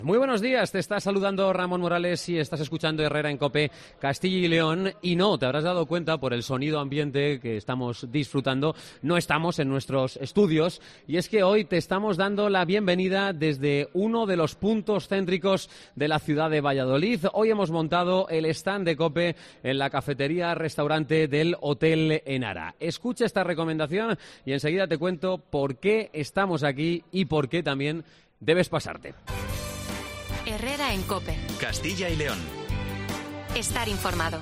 Muy buenos días, te está saludando Ramón Morales y estás escuchando Herrera en COPE Castilla y León. Y no, te habrás dado cuenta por el sonido ambiente que estamos disfrutando, no estamos en nuestros estudios, y es que hoy te estamos dando la bienvenida desde uno de los puntos céntricos de la ciudad de Valladolid. Hoy hemos montado el stand de COPE en la cafetería-restaurante del Hotel Enara. Escucha esta recomendación y enseguida te cuento por qué estamos aquí y por qué también debes pasarte. Herrera en COPE. Castilla y León. Estar informado.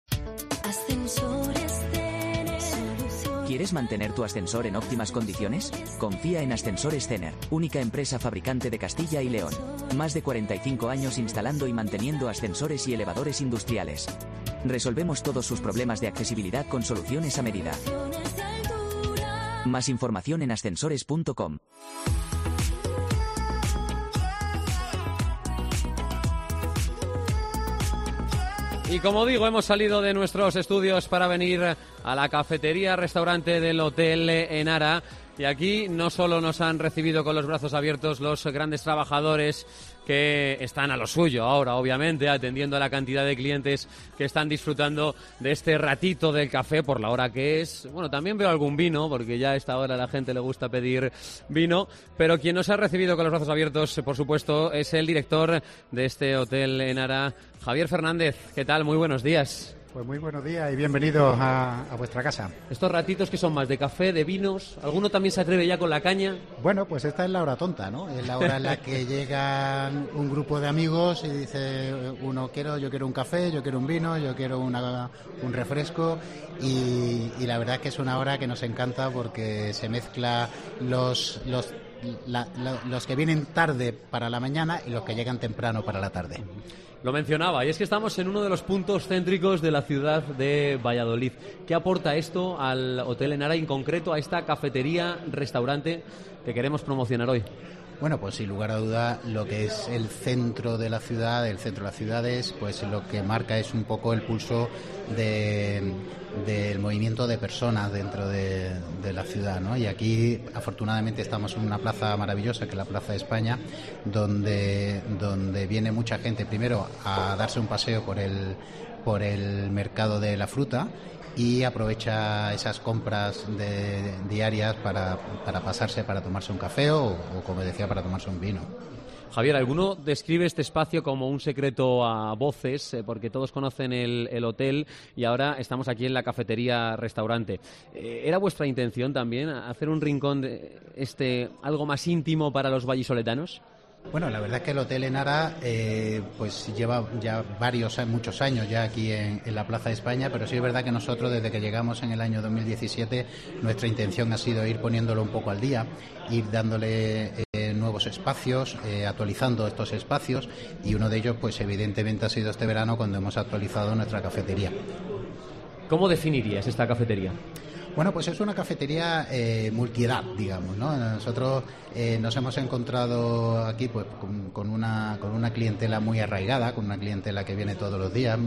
¿Quieres mantener tu ascensor en óptimas condiciones? Confía en Ascensores Zener, única empresa fabricante de Castilla y León. Más de 45 años instalando y manteniendo ascensores y elevadores industriales. Resolvemos todos sus problemas de accesibilidad con soluciones a medida. Más información en ascensores.com. Y como digo, hemos salido de nuestros estudios para venir a la cafetería-restaurante del Hotel Enara. Y aquí no solo nos han recibido con los brazos abiertos los grandes trabajadores que están a lo suyo ahora, obviamente, atendiendo a la cantidad de clientes que están disfrutando de este ratito del café por la hora que es. Bueno, también veo algún vino, porque ya a esta hora a la gente le gusta pedir vino, pero quien nos ha recibido con los brazos abiertos, por supuesto, es el director de este Hotel Enara, Javier Fernández. ¿Qué tal? Muy buenos días. Pues muy buenos días y bienvenidos a vuestra casa. Estos ratitos que son más de café, de vinos, ¿alguno también se atreve ya con la caña? Bueno, pues esta es la hora tonta, ¿no? Es la hora en la que llegan un grupo de amigos y dice uno, yo quiero un café, yo quiero un vino, yo quiero un refresco, y la verdad es que es una hora que nos encanta porque se mezcla los que vienen tarde para la mañana y los que llegan temprano para la tarde. Lo mencionaba, y es que estamos en uno de los puntos céntricos de la ciudad de Valladolid. ¿Qué aporta esto al Hotel Enara, en concreto a esta cafetería-restaurante que queremos promocionar hoy? Bueno, pues sin lugar a duda lo que es el centro de la ciudad, el centro de las ciudades, pues lo que marca es un poco el pulso del movimiento de personas dentro de la ciudad, ¿no? Y aquí afortunadamente estamos en una plaza maravillosa, que es la Plaza de España, donde viene mucha gente primero a darse un paseo por el mercado de la fruta y aprovecha esas compras diarias para pasarse, para tomarse un café o, como decía, para tomarse un vino. Javier, alguno describe este espacio como un secreto a voces, porque todos conocen el hotel y ahora estamos aquí en la cafetería-restaurante. ¿Era vuestra intención también hacer un rincón de algo más íntimo para los vallisoletanos? Bueno, la verdad es que el Hotel Enara pues lleva ya muchos años ya aquí en la Plaza de España, pero sí es verdad que nosotros desde que llegamos en el año 2017 nuestra intención ha sido ir poniéndolo un poco al día, ir dándole nuevos espacios, actualizando estos espacios, y uno de ellos pues evidentemente ha sido este verano cuando hemos actualizado nuestra cafetería. ¿ ¿Cómo definirías esta cafetería? Bueno, pues es una cafetería multiedad, digamos, ¿no? Nosotros nos hemos encontrado aquí pues con una clientela muy arraigada, con una clientela que viene todos los días,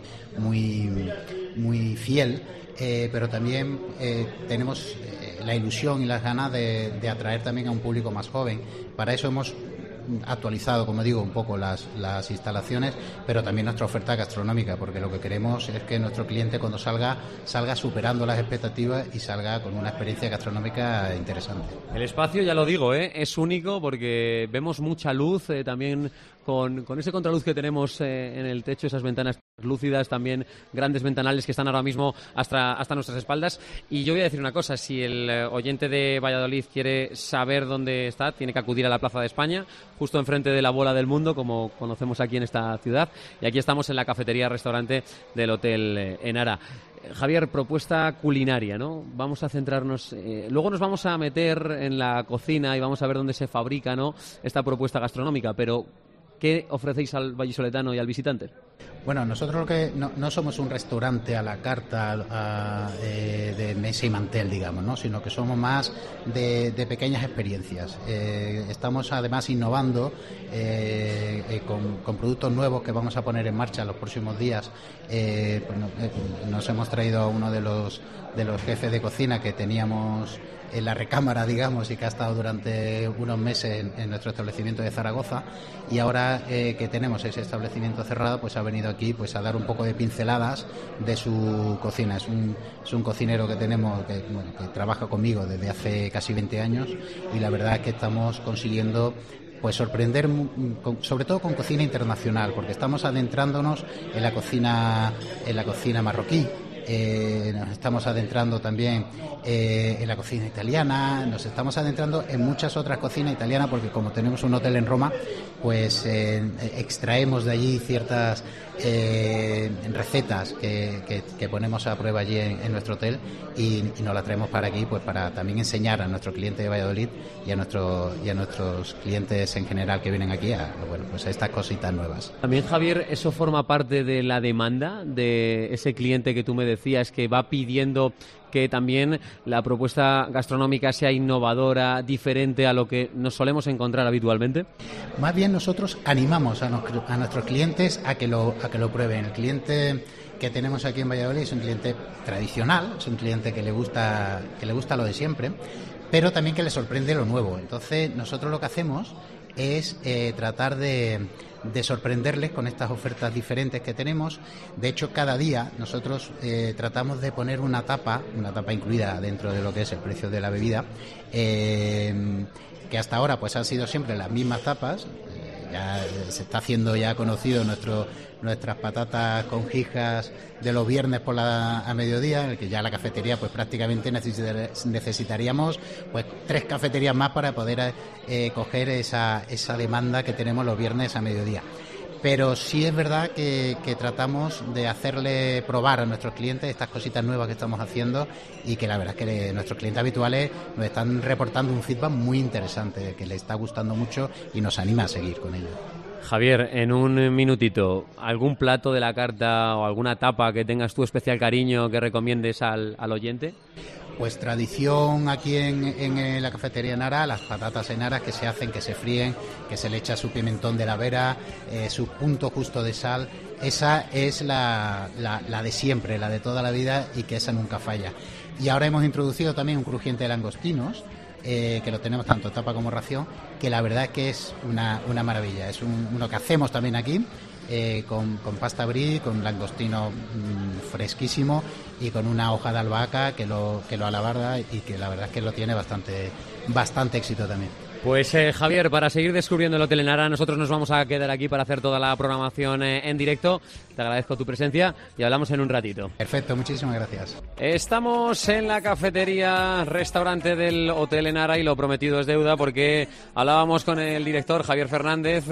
muy fiel, pero también tenemos la ilusión y las ganas de atraer también a un público más joven. Para eso hemos actualizado, como digo, un poco las instalaciones, pero también nuestra oferta gastronómica, porque lo que queremos es que nuestro cliente cuando salga superando las expectativas y salga con una experiencia gastronómica interesante. El espacio, ya lo digo, es único porque vemos mucha luz, también con ese contraluz que tenemos en el techo, esas ventanas lúcidas, también grandes ventanales que están ahora mismo hasta nuestras espaldas. Y yo voy a decir una cosa, si el oyente de Valladolid quiere saber dónde está, tiene que acudir a la Plaza de España, justo enfrente de la Bola del Mundo, como conocemos aquí en esta ciudad, y aquí estamos en la cafetería-restaurante del Hotel Enara. Javier, propuesta culinaria, ¿no? Vamos a centrarnos, luego nos vamos a meter en la cocina y vamos a ver dónde se fabrica, ¿no?, esta propuesta gastronómica, pero ¿qué ofrecéis al vallisoletano y al visitante? Bueno, nosotros lo que no somos un restaurante a la carta de mesa y mantel, digamos, ¿no?, sino que somos más de pequeñas experiencias. Estamos además innovando con productos nuevos que vamos a poner en marcha en los próximos días. Nos hemos traído a uno de los jefes de cocina que teníamos en la recámara, digamos, y que ha estado durante unos meses en nuestro establecimiento de Zaragoza, y ahora que tenemos ese establecimiento cerrado, pues ha venido aquí pues a dar un poco de pinceladas de su cocina. Es un cocinero que tenemos que trabaja conmigo desde hace casi 20 años, y la verdad es que estamos consiguiendo pues sorprender, sobre todo con cocina internacional, porque estamos adentrándonos en la cocina marroquí. Nos estamos adentrando también en la cocina italiana, nos estamos adentrando en muchas otras cocinas italianas, porque como tenemos un hotel en Roma, pues extraemos de allí ciertas recetas que ponemos a prueba allí en nuestro hotel, y nos las traemos para aquí, pues para también enseñar a nuestro cliente de Valladolid y a nuestros clientes en general que vienen aquí a estas cositas nuevas. También, Javier, ¿eso forma parte de la demanda de ese cliente que tú me decías que va pidiendo que también la propuesta gastronómica sea innovadora, diferente a lo que nos solemos encontrar habitualmente? Más bien nosotros animamos a nuestros clientes a que lo prueben. El cliente que tenemos aquí en Valladolid es un cliente tradicional, es un cliente que le gusta lo de siempre, pero también que le sorprende lo nuevo. Entonces nosotros lo que hacemos es tratar de sorprenderles con estas ofertas diferentes que tenemos. De hecho, cada día nosotros tratamos de poner una tapa incluida dentro de lo que es el precio de la bebida, que hasta ahora pues han sido siempre las mismas tapas. Ya se está haciendo ya conocido nuestras patatas con jijas de los viernes a mediodía, que ya la cafetería pues prácticamente necesitaríamos pues 3 cafeterías más para poder coger esa demanda que tenemos los viernes a mediodía. Pero sí es verdad que tratamos de hacerle probar a nuestros clientes estas cositas nuevas que estamos haciendo, y que la verdad es que nuestros clientes habituales nos están reportando un feedback muy interesante, que les está gustando mucho y nos anima a seguir con ello. Javier, en un minutito, ¿algún plato de la carta o alguna tapa que tengas tú especial cariño que recomiendes al oyente? Pues tradición aquí en la cafetería Enara, las patatas enaras que se hacen, que se fríen, que se le echa su pimentón de la Vera, su punto justo de sal. Esa es la de siempre, la de toda la vida, y que esa nunca falla. Y ahora hemos introducido también un crujiente de langostinos, que lo tenemos tanto tapa como ración, que la verdad es que es una maravilla. Es uno que hacemos también aquí, con pasta brie, con langostino fresquísimo y con una hoja de albahaca que lo alabarda, y que la verdad es que lo tiene bastante éxito también. Pues Javier, para seguir descubriendo el Hotel Enara, nosotros nos vamos a quedar aquí para hacer toda la programación en directo. Te agradezco tu presencia y hablamos en un ratito. Perfecto, muchísimas gracias. Estamos en la cafetería restaurante del Hotel Enara, y lo prometido es deuda, porque hablábamos con el director Javier Fernández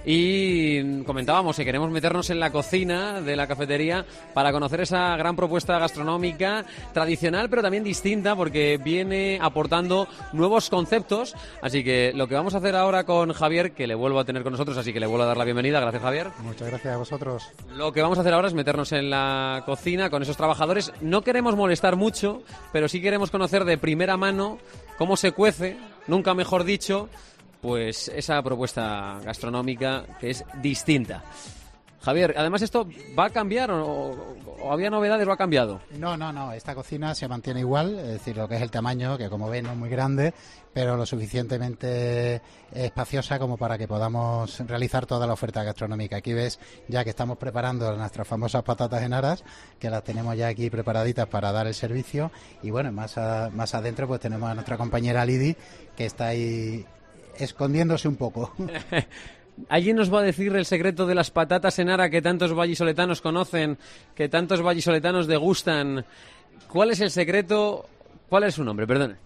y comentábamos que queremos meternos en la cocina de la cafetería para conocer esa gran propuesta gastronómica tradicional, pero también distinta, porque viene aportando nuevos conceptos. Así que lo que vamos a hacer ahora con Javier, que le vuelvo a tener con nosotros, así que le vuelvo a dar la bienvenida. Gracias, Javier. Muchas gracias a vosotros. Lo que vamos a hacer ahora es meternos en la cocina con esos trabajadores. No queremos molestar mucho, pero sí queremos conocer de primera mano cómo se cuece, nunca mejor dicho, pues esa propuesta gastronómica que es distinta. Javier, además, ¿esto va a cambiar o había novedades o ha cambiado? No, esta cocina se mantiene igual, es decir, lo que es el tamaño, que como ven no es muy grande, pero lo suficientemente espaciosa como para que podamos realizar toda la oferta gastronómica. Aquí ves ya que estamos preparando nuestras famosas patatas enaras, que las tenemos ya aquí preparaditas para dar el servicio, y bueno, más adentro pues tenemos a nuestra compañera Lidi, que está ahí escondiéndose un poco. ¿Alguien nos va a decir el secreto de las patatas enara que tantos vallisoletanos conocen, que tantos vallisoletanos degustan? ¿Cuál es el secreto? ¿Cuál es su nombre? Perdón.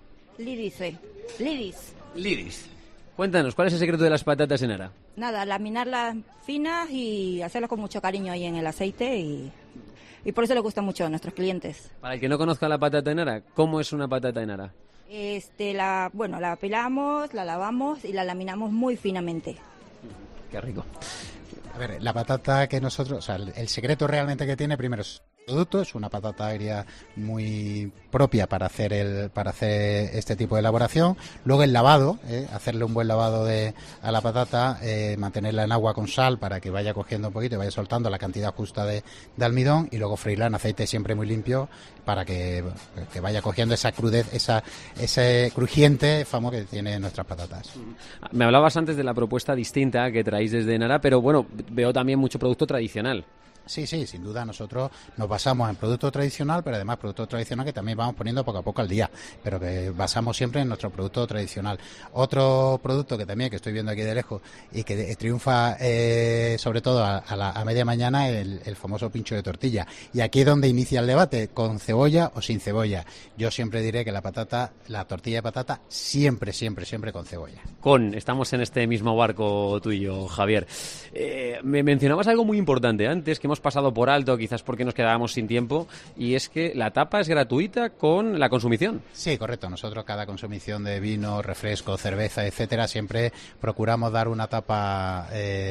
Lidis. Cuéntanos, ¿cuál es el secreto de las patatas enara? Nada, laminarlas finas y hacerlas con mucho cariño ahí en el aceite, y por eso les gusta mucho a nuestros clientes. Para el que no conozca la patata enara, ¿cómo es una patata enara? La pelamos, la lavamos y la laminamos muy finamente. Qué rico. A ver, la patata que nosotros, o sea, el secreto realmente que tiene, primero, producto. Es una patata agria muy propia para hacer este tipo de elaboración. Luego el lavado, hacerle un buen lavado a la patata, mantenerla en agua con sal para que vaya cogiendo un poquito y vaya soltando la cantidad justa de almidón, y luego freírla en aceite siempre muy limpio para que vaya cogiendo esa crudez, ese crujiente famoso que tienen nuestras patatas. Me hablabas antes de la propuesta distinta que traéis desde Enara, pero bueno, veo también mucho producto tradicional. Sí, sin duda nosotros nos basamos en producto tradicional, pero además producto tradicional que también vamos poniendo poco a poco al día, pero que basamos siempre en nuestro producto tradicional. Otro producto que también, que estoy viendo aquí de lejos y que triunfa sobre todo a media mañana, el famoso pincho de tortilla. Y aquí es donde inicia el debate, con cebolla o sin cebolla. Yo siempre diré que la tortilla de patata siempre con cebolla. Estamos en este mismo barco tú y yo, Javier. Me mencionabas algo muy importante antes, que hemos pasado por alto, quizás porque nos quedábamos sin tiempo, y es que la tapa es gratuita con la consumición. Sí, correcto. Nosotros cada consumición de vino, refresco, cerveza, etcétera, siempre procuramos dar una tapa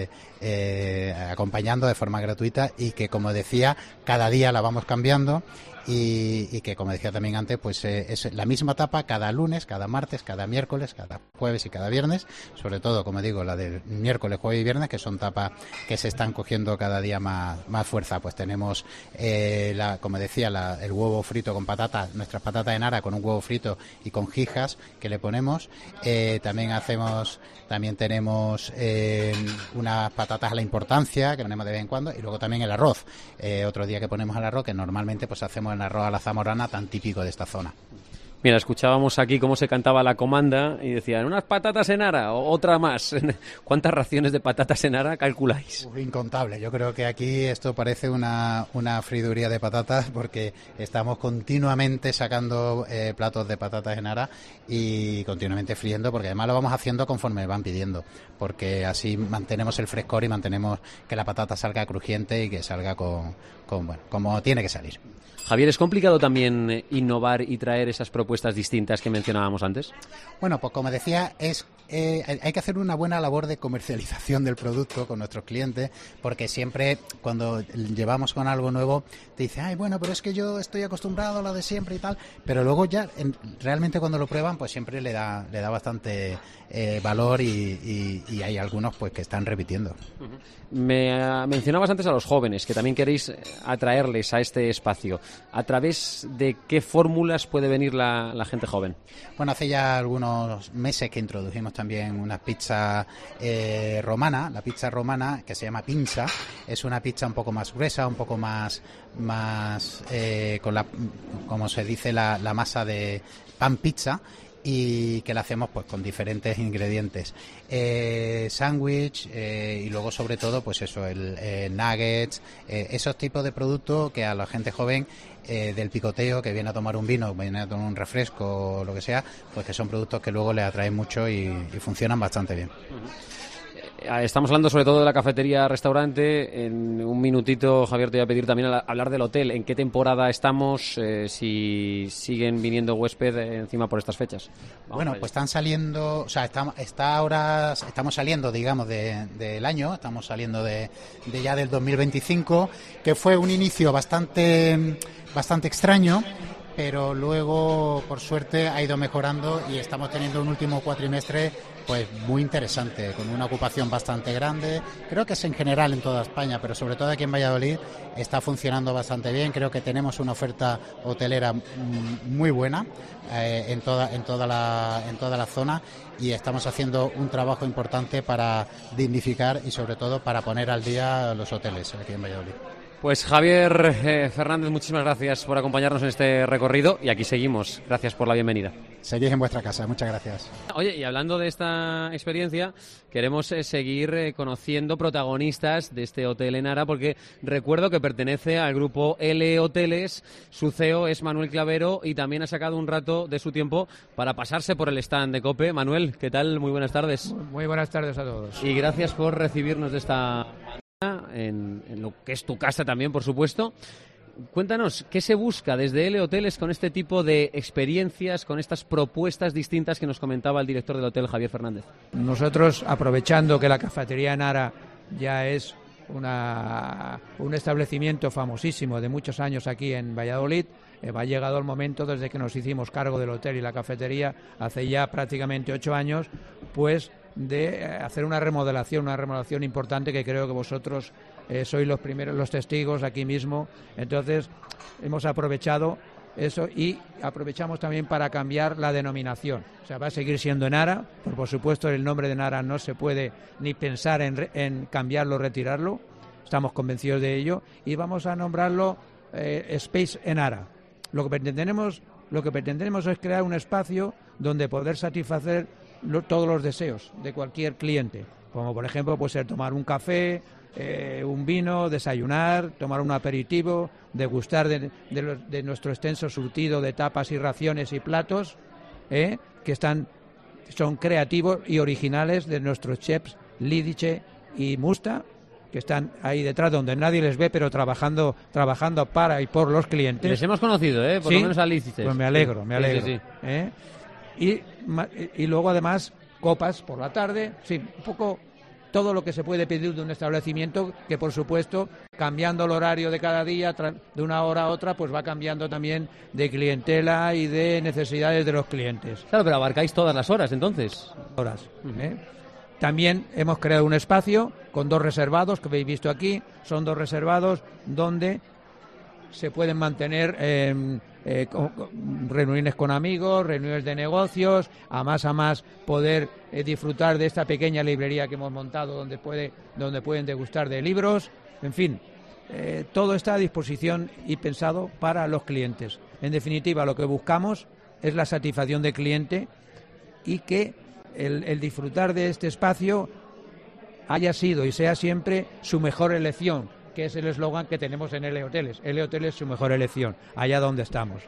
acompañando de forma gratuita, y que, como decía, cada día la vamos cambiando. Y que, como decía también antes, pues es la misma tapa cada lunes, cada martes, cada miércoles, cada jueves y cada viernes. Sobre todo, como digo, la del miércoles, jueves y viernes, que son tapas que se están cogiendo cada día más fuerza. Pues tenemos, como decía, el huevo frito con patatas, nuestras patatas de Nara con un huevo frito y con jijas que le ponemos. También tenemos unas patatas a la importancia que ponemos de vez en cuando, y luego también el arroz. Otro día que ponemos el arroz, que normalmente pues hacemos el arroz a la zamorana, tan típico de esta zona. Mira, escuchábamos aquí cómo se cantaba la comanda y decían, unas patatas en Nara, o otra más. ¿Cuántas raciones de patatas en Nara calculáis? Incontable. Yo creo que aquí esto parece una friduría de patatas, porque estamos continuamente sacando platos de patatas en Nara y continuamente friendo, porque además lo vamos haciendo conforme van pidiendo, porque así mantenemos el frescor y mantenemos que la patata salga crujiente y que salga como tiene que salir. Javier, ¿es complicado también innovar y traer esas propuestas distintas que mencionábamos antes? Bueno, pues como decía, hay que hacer una buena labor de comercialización del producto con nuestros clientes, porque siempre cuando llevamos con algo nuevo te dice, bueno, pero es que yo estoy acostumbrado a lo de siempre y tal, pero luego ya realmente cuando lo prueban, pues siempre le da bastante valor, y hay algunos pues que están repitiendo. Me mencionabas antes a los jóvenes, que también queréis atraerles a este espacio. ¿A través de qué fórmulas puede venir la gente joven? Bueno, hace ya algunos meses que introdujimos también una pizza romana. La pizza romana, que se llama pinza, es una pizza un poco más gruesa, un poco más con como se dice, la masa de pan pizza, y que la hacemos pues con diferentes ingredientes, sándwich, y luego sobre todo pues eso, el nuggets, esos tipos de productos que a la gente joven del picoteo, que viene a tomar un vino, viene a tomar un refresco o lo que sea, pues que son productos que luego les atraen mucho y funcionan bastante bien. Estamos hablando sobre todo de la cafetería-restaurante. En un minutito, Javier, te voy a pedir también hablar del hotel. ¿En qué temporada estamos? Si siguen viniendo huéspedes encima por estas fechas. Pues están saliendo, o sea, estamos saliendo, digamos, del año, estamos saliendo de ya del 2025, que fue un inicio bastante extraño, pero luego, por suerte, ha ido mejorando y estamos teniendo un último cuatrimestre pues muy interesante, con una ocupación bastante grande. Creo que es en general en toda España, pero sobre todo aquí en Valladolid está funcionando bastante bien. Creo que tenemos una oferta hotelera muy buena en toda la zona, y estamos haciendo un trabajo importante para dignificar y sobre todo para poner al día los hoteles aquí en Valladolid. Pues Javier Fernández, muchísimas gracias por acompañarnos en este recorrido, y aquí seguimos. Gracias por la bienvenida. Seguís en vuestra casa, muchas gracias. Oye, y hablando de esta experiencia, queremos seguir conociendo protagonistas de este hotel en Nara, porque recuerdo que pertenece al grupo L Hoteles. Su CEO es Manuel Clavero, y también ha sacado un rato de su tiempo para pasarse por el stand de COPE. Manuel, ¿qué tal? Muy buenas tardes. Muy buenas tardes a todos. Y gracias por recibirnos de esta en lo que es tu casa también, por supuesto. Cuéntanos, ¿qué se busca desde L Hoteles con este tipo de experiencias, con estas propuestas distintas que nos comentaba el director del hotel, Javier Fernández? Nosotros, aprovechando que la cafetería Nara ya es un establecimiento famosísimo de muchos años aquí en Valladolid. Ha llegado el momento, desde que nos hicimos cargo del hotel y la cafetería hace ya prácticamente 8 años, pues de hacer una remodelación importante, que creo que vosotros sois los primeros, los testigos aquí mismo. Entonces hemos aprovechado eso y aprovechamos también para cambiar la denominación. O sea, va a seguir siendo Enara, por supuesto el nombre de Enara no se puede ni pensar en cambiarlo o retirarlo, estamos convencidos de ello, y vamos a nombrarlo Space Enara. Lo que pretendemos es crear un espacio donde poder satisfacer todos los deseos de cualquier cliente, como por ejemplo puede ser tomar un café, un vino, desayunar, tomar un aperitivo, degustar de nuestro extenso surtido de tapas y raciones y platos, que son creativos y originales de nuestros chefs Lidice y Musta, que están ahí detrás donde nadie les ve, pero trabajando para y por los clientes. Les hemos conocido, por lo menos a Lidice. Pues me alegro. Sí. Y luego además copas por la tarde, sí, un poco todo lo que se puede pedir de un establecimiento, que por supuesto, cambiando el horario de cada día, de una hora a otra, pues va cambiando también de clientela y de necesidades de los clientes. Claro, pero abarcáis todas las horas, entonces. También hemos creado un espacio con 2 reservados, que habéis visto aquí. Son 2 reservados donde se pueden mantener reuniones con amigos, reuniones de negocios, a más poder disfrutar de esta pequeña librería que hemos montado donde pueden degustar de libros. En fin, todo está a disposición y pensado para los clientes. En definitiva, lo que buscamos es la satisfacción del cliente y que el disfrutar de este espacio haya sido y sea siempre su mejor elección, que es el eslogan que tenemos en L Hoteles. L Hoteles, su mejor elección, allá donde estamos.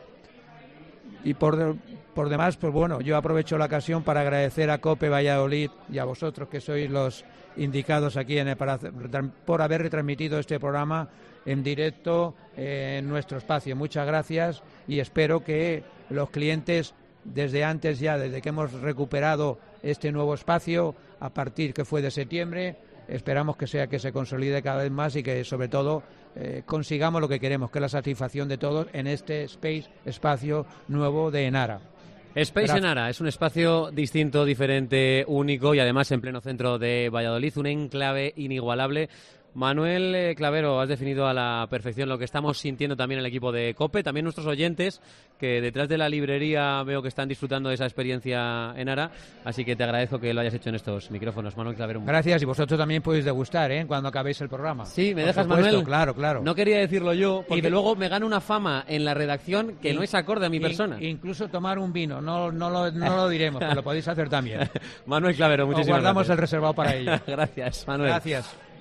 Y por demás, pues bueno, yo aprovecho la ocasión para agradecer a COPE Valladolid y a vosotros, que sois los indicados aquí por haber retransmitido este programa en directo en nuestro espacio. Muchas gracias y espero que los clientes, desde que hemos recuperado este nuevo espacio, a partir que fue de septiembre, esperamos que se consolide cada vez más y que sobre todo consigamos lo que queremos, que es la satisfacción de todos en este espacio nuevo de Enara. Space Enara es un espacio distinto, diferente, único y además en pleno centro de Valladolid, un enclave inigualable. Manuel Clavero, has definido a la perfección lo que estamos sintiendo también el equipo de COPE, también nuestros oyentes, que detrás de la librería veo que están disfrutando de esa experiencia en Enara, así que te agradezco que lo hayas hecho en estos micrófonos, Manuel Clavero. Gracias, y vosotros también podéis degustar, cuando acabéis el programa. Sí, ¿me dejas, Manuel? Claro. No quería decirlo yo, porque luego me gano una fama en la redacción que no es acorde a mi persona. Incluso tomar un vino, no lo diremos, pero lo podéis hacer también. Manuel Clavero, muchísimas gracias. Guardamos el reservado para ello. Gracias, Manuel. Gracias.